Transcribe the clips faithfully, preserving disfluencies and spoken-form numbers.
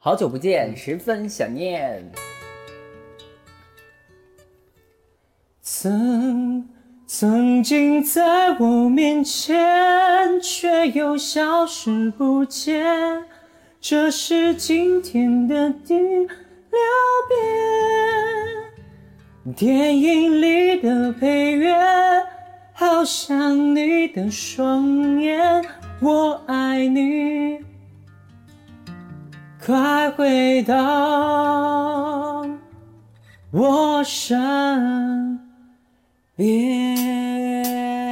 好久不见，十分想念。曾曾经在我面前，却又消失不见。这是今天的第六遍。电影里的配乐，好像你的双眼。我爱你，快回到我身边。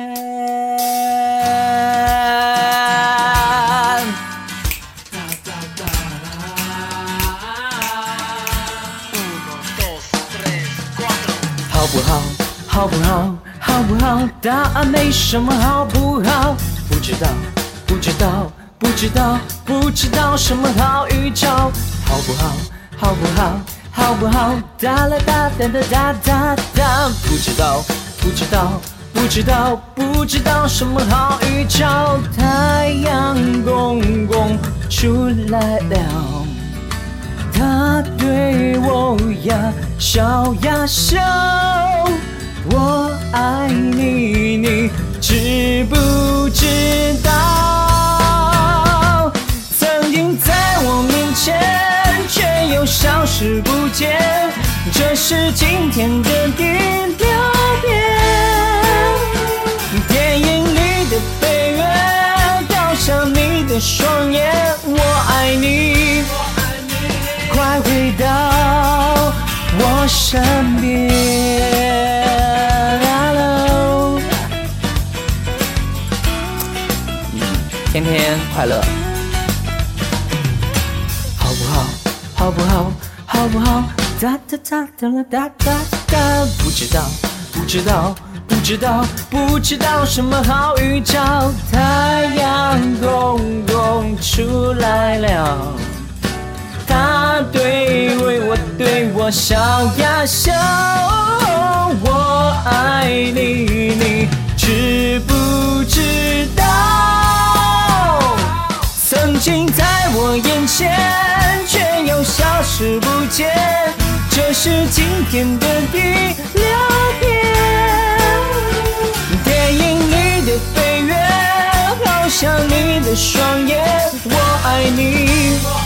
好不好？好不好？好不好？答案没什么好不好，不知道，不知道。不知道，不知道什么好预兆，好不好？好不好？好不好？哒啦哒哒哒哒哒哒，不知道，不知道，不知道，不知道什么好预兆。太阳公公出来了，他对我呀笑呀笑，我爱你，你知不知道？消失不见，这是今天的第六遍。电影里的配乐，好像你的双眼。我爱你，快回到我身边。Hello， 天天快乐，好不好？好不好？好不好？哒哒哒哒啦哒哒哒，不知道，不知道，不知道，不知道什么好预兆。太阳公公出来了，他对我对我笑呀笑，我爱你，你知不知道？曾经在我眼前，却又消失不见，这是今天的第六遍。电影里的配乐，好像你的双眼。我爱你。